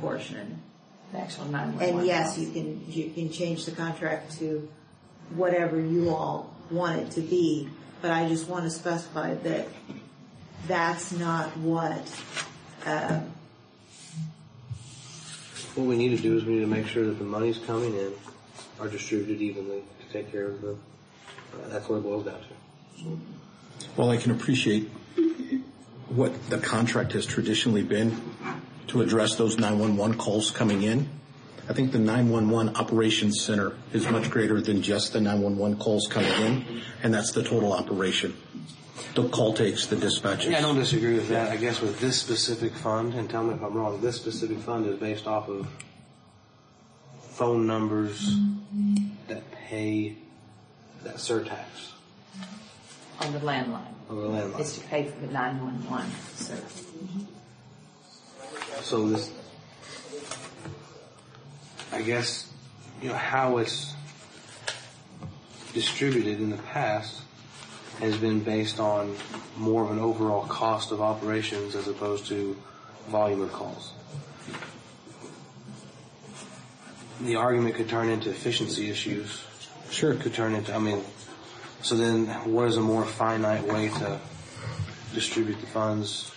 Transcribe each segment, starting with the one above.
portion. The actual 911. And yes, you can change the contract to whatever you all want it to be, but I just want to specify that that's not what. What we need to do is we need to make sure that the monies coming in are distributed evenly to take care of the. That's what it boils down to. Well, I can appreciate what the contract has traditionally been to address those 911 calls coming in. I think the 911 operations center is much greater than just the 911 calls coming in, and that's the total operation. The call takes, the dispatches. Yeah, I don't disagree with that. I guess with this specific fund, and tell me if I'm wrong, this specific fund is based off of phone numbers that pay that surtax. On the landline. On the landline. It's to pay for the 911 service. So this, I guess, how it's distributed in the past has been based on more of an overall cost of operations as opposed to volume of calls. The argument could turn into efficiency issues. Sure. It could turn into, so then what is a more finite way to distribute the funds?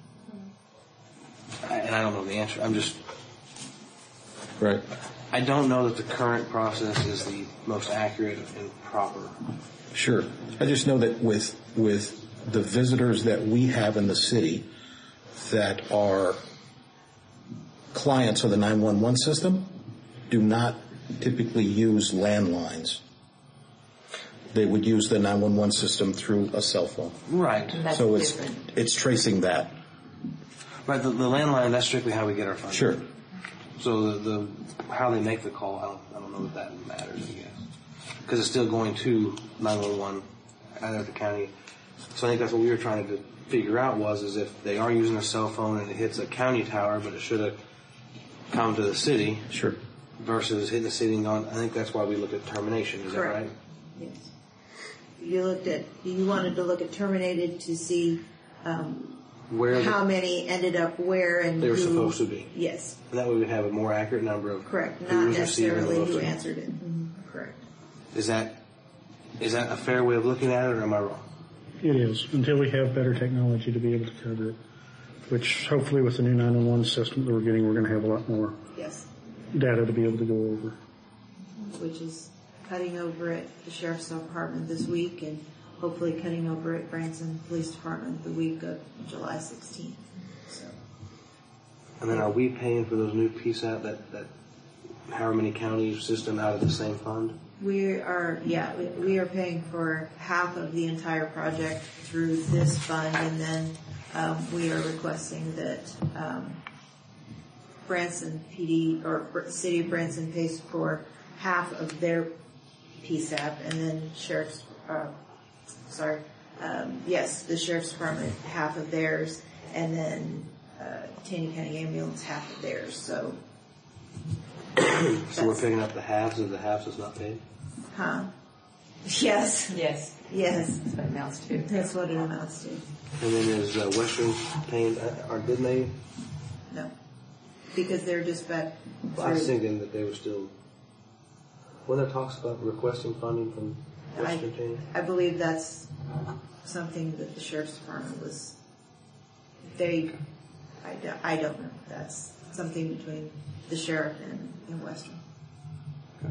And I don't know the answer. Right. I don't know that the current process is the most accurate and proper. Sure. I just know that with the visitors that we have in the city that are clients of the 911 system do not typically use landlines. They would use the 911 system through a cell phone. Right. So it's tracing that. Right. The landline, that's strictly how we get our funds. Sure. So the how they make the call, I don't know if that matters, I guess. Because it's still going to 911 at the county. So I think that's what we were trying to figure out is if they are using a cell phone and it hits a county tower, but it should have come to the city. Sure. Versus hitting the city and gone. I think that's why we look at termination. Is Correct. That right? Yes. You wanted to look at terminated to see where how many ended up where and they were who, supposed to be. Yes. And that way we'd have a more accurate number of correct, who not was necessarily receiving who answered it. Mm-hmm. Correct. Is that a fair way of looking at it, or am I wrong? It is, until we have better technology to be able to cover it, which hopefully with the new 911 system that we're getting, we're going to have a lot more data to be able to go over. Which is cutting over at the Sheriff's Department this week and hopefully cutting over at Branson Police Department the week of July 16th. So. And then are we paying for those new PSAP, that however many county system out of the same fund? We are paying for half of the entire project through this fund, and then we are requesting that Branson PD or City of Branson pays for half of their PSAP, and then the Sheriff's Department half of theirs, and then Taney County Ambulance half of theirs. So we're picking up the halves of the halves that's not paid? Huh? Yes. Yes. Yes. That's what it amounts to. That's what it amounts to. And then is Western paying, or didn't they? No. Because they're just back. I was thinking that they were still, when it talks about requesting funding from Western Taney? I believe that's something that the Sheriff's Department was, I don't know. That's something between the Sheriff and Western. Okay.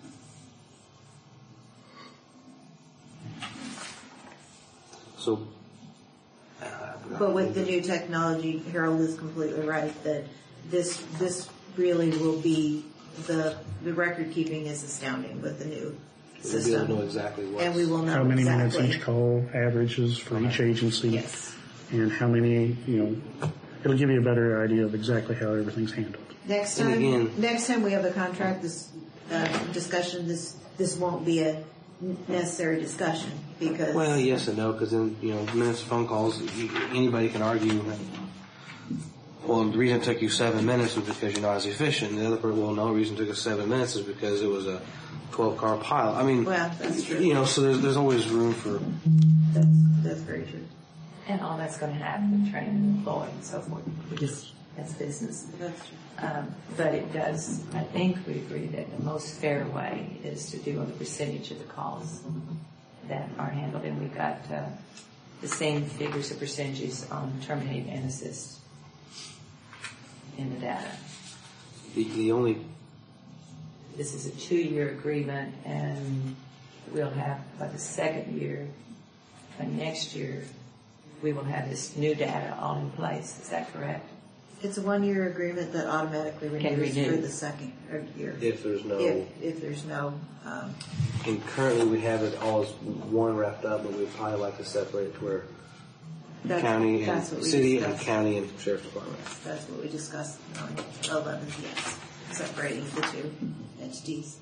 So, but with the new technology, Harold is completely right that this really will be the record keeping is astounding with the new system. We'll know exactly what. And we will know how many exactly. minutes each call averages for each agency. Yes. And how many, it'll give you a better idea of exactly how everything's handled. Next time we have a contract discussion, this won't be a necessary discussion because. Well, yes and no, because then minutes of phone calls, anybody can argue. Well, the reason it took you 7 minutes was because you're not as efficient. And the other person, no, the reason it took us 7 minutes is because it was a 12-car pile. Well, that's true. So there's always room for. That's very true. And all that's going to happen with training and employee and so forth. as business. That's true. But it does, I think we agree that the most fair way is to do on the percentage of the calls that are handled. And we've got the same figures of percentages on terminate and assist in the data. The only, This is a 2-year agreement, and we'll have, by the second year, next year, we will have this new data all in place. Is that correct? It's a 1-year agreement that automatically renews renew. for the second year. if there's no, If there's no, and currently we have it all as one wrapped up, but we'd probably like to separate to where county and that's what we city and discussed. county and sheriff's department. That's what we discussed on 11th, yes, separating the two entities.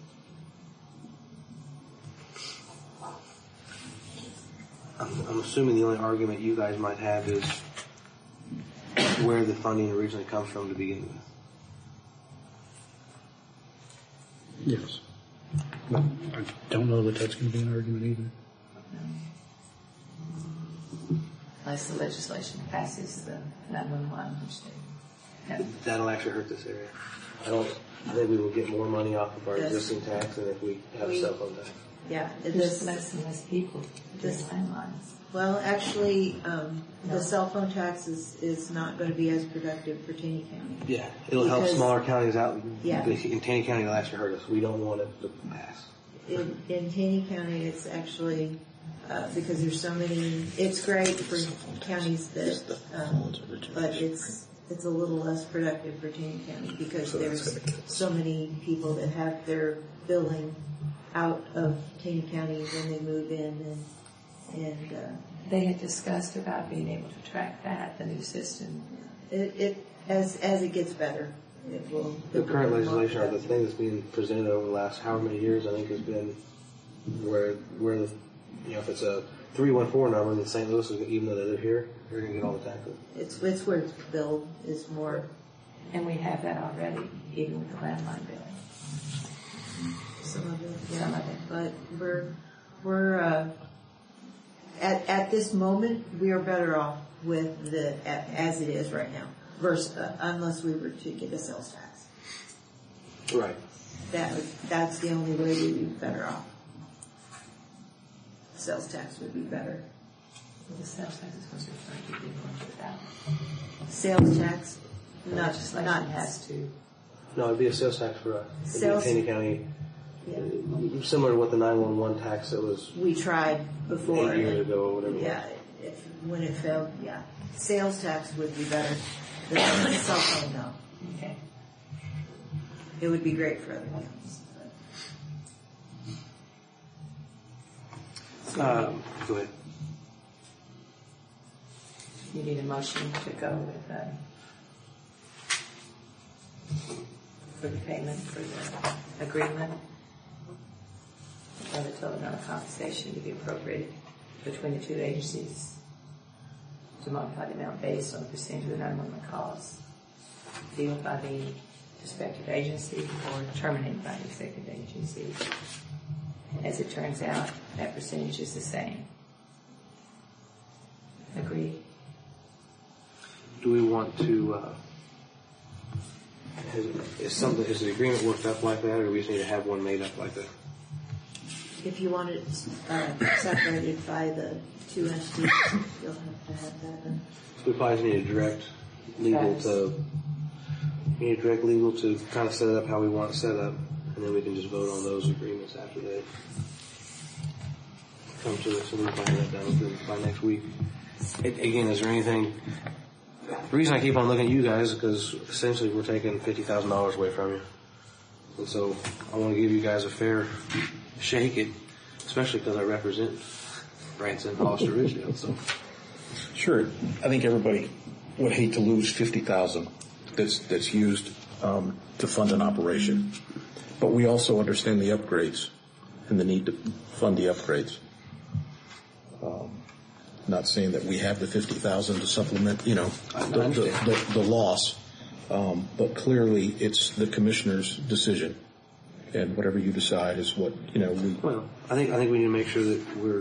I'm assuming the only argument you guys might have is where the funding originally comes from to begin with. Yes. But I don't know that that's going to be an argument either. Unless the legislation passes the 911, which they, no. That'll actually hurt this area. I think we will get more money off of our Yes. existing tax than if we have We- cell phone tax. Yeah, There's less and less people doing landlines. well, actually, the cell phone tax is not going to be as productive for Taney County. Yeah, it'll help Because- smaller counties out. Yeah. In Taney County, it'll actually hurt us. We don't want it to pass. In Taney County, it's actually, because there's so many, it's great for counties that, but it's a little less productive for Taney County because there's so many people that have their billing out of Taney County when they move in and They had discussed about being able to track that, the new system. as it gets better, it will. The current legislation, or the thing that's being presented over the last however many years, I think has been where the, if it's a 314 number in St. Louis, even though they live here, you're going to get all the taxes. It's where it's billed is more. And we have that already, even with the landline billing. Some of it, yeah. Some of it. But we're at this moment we are better off with as it is right now, versus unless we were to get a sales tax. Right. That's the only way we'd be better off. Sales tax would be better. Well, the sales tax is supposed to refer to people into the ballot. Sales tax, The not legislation has to. No, it'd be a sales tax for us. It'd Sales- be a Taney County, similar to what the 911 tax that was we tried before. 8 years ago or whatever. Yeah, when it failed, yeah. Sales tax would be better than cell phone, no. Okay. It would be great for other counties. Go ahead. You need a motion to go with for the payment for the agreement for the total amount of compensation to be appropriated between the two agencies to multiply the amount based on the percentage of the 911 calls dealt by the respective agency or terminated by the respective agency. As it turns out, that percentage is the same. Agreed? Do we want to, is the agreement worked up like that, or do we just need to have one made up like that? If you want it separated by the two entities, you'll have to have that done. We probably just need to direct legal to kind of set it up how we want it set up, and then we can just vote on those agreements after they come to us, and we'll find that done by next week. Again, is there anything? The reason I keep on looking at you guys is because essentially we're taking $50,000 away from you, and so I want to give you guys a fair shake it, especially because I represent Branson, Hollister, Ridgedale. So Sure. I think everybody would hate to lose $50,000 that's used to fund an operation, but we also understand the upgrades and the need to fund the upgrades. Not saying that we have the $50,000 to supplement, the loss, but clearly it's the commissioner's decision, and whatever you decide is what we. Well, I think we need to make sure that we're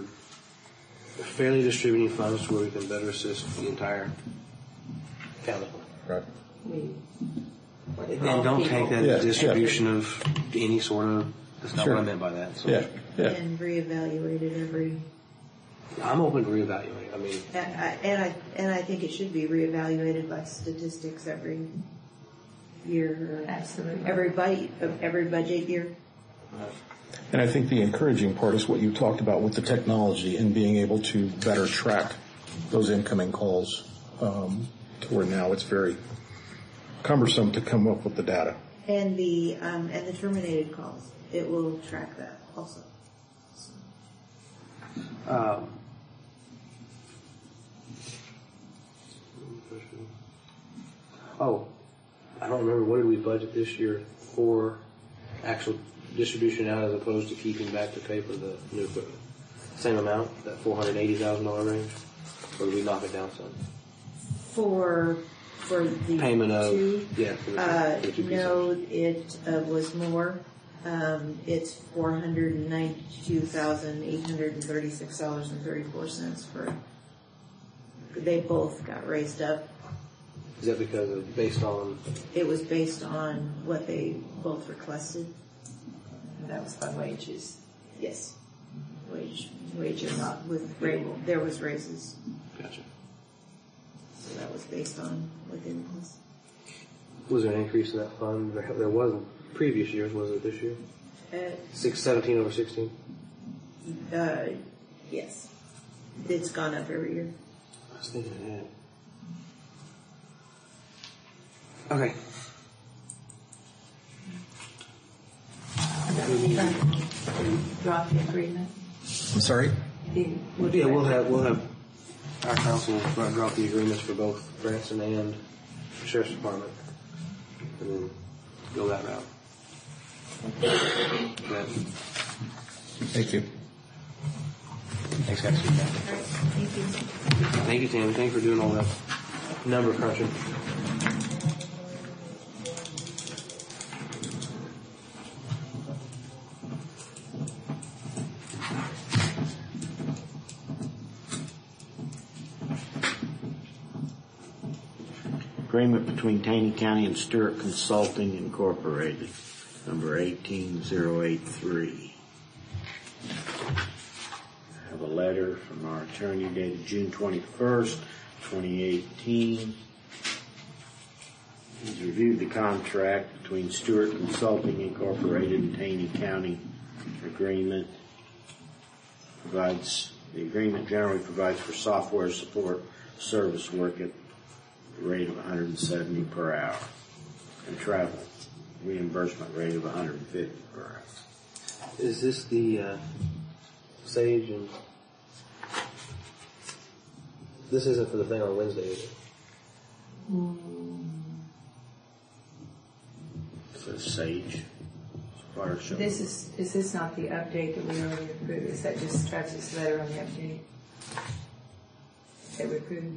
fairly distributing funds to where we can better assist the entire county. Right. And don't take that Yeah, as distribution of any sort of, that's not Sure. what I meant by that. So Yeah, yeah. And reevaluate it every, I'm open to reevaluate. I mean, and I think it should be reevaluated by statistics every year, or Absolutely. every budget year. And I think the encouraging part is what you talked about with the technology and being able to better track those incoming calls, to where now it's very cumbersome to come up with the data. And the terminated calls, it will track that also. I don't remember, what did we budget this year for actual distribution out as opposed to keeping back to pay for the new equipment? Same amount, that $480,000 range? Or did we knock it down some? For the Payment of, two, yeah. For the two no, it was more. It's $492,836.34 for. They both got raised up. Is that because of, based on? It was based on what they both requested. And that was by wages. Yes, wages not with there was raises, Gotcha. so that was based on within this. Was there an increase in that fund? There wasn't previous years, was it this year? 17 over 16? Yes, it's gone up every year. I was thinking ahead. Okay. Drop the agreement. I'm sorry? Yeah, we'll have our council drop the agreements for both Branson and the Sheriff's Department, and then go that route. Good. Thank you. Thanks, guys. All right, thank you. Thank you, Tammy. Thanks for doing all that number crunching. Agreement between Taney County and Stewart Consulting Incorporated, number 18083. I have a letter from our attorney dated June 21st, 2018. He's reviewed the contract between Stewart Consulting Incorporated and Taney County agreement. The agreement generally provides for software support service work at rate of $170 per hour and travel reimbursement rate of $150 per hour. Is this the Sage and? This isn't for the thing on Wednesday, is it? So Sage. Fire show. Is this not the update that we already approved? Is that just Travis's letter on the update that we approved?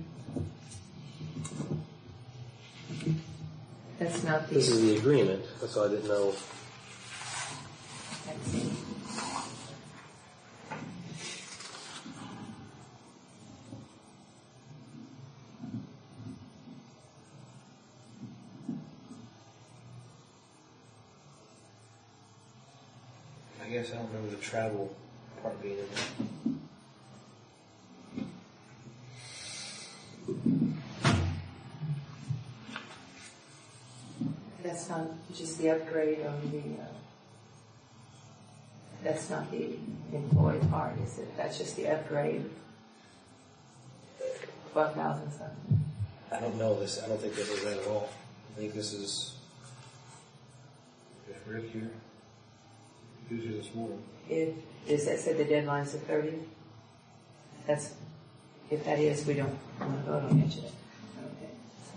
That's not the. This is the agreement, so I didn't know. I guess I don't remember the travel part being in there. That's not just the upgrade on the. That's not the employee part, is it? That's just the upgrade. 12,000 something. I don't know this. I don't think this is that at all. I think this is. If Rick here. Who's here this morning? Does that say the deadline's the 30th? If that is, we don't want to vote on it yet. Okay.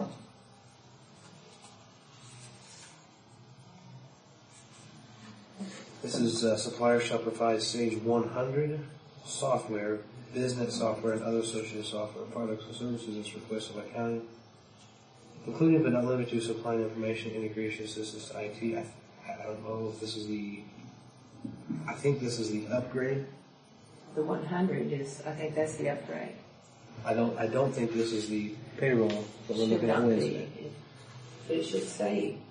This is suppliers shall provide Sage 100 software, business software, and other associated software products and services as requested by county, including but not limited to supplying information integration assistance to IT. I don't know if this is the. I think this is the upgrade. The 100 is, I think that's the upgrade. I don't think this is the payroll that we're Should looking at not Wednesday. be. but it should say